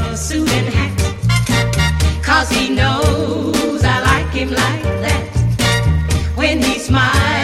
suit and hat. 'Cause he knows I like him like that. When he smiles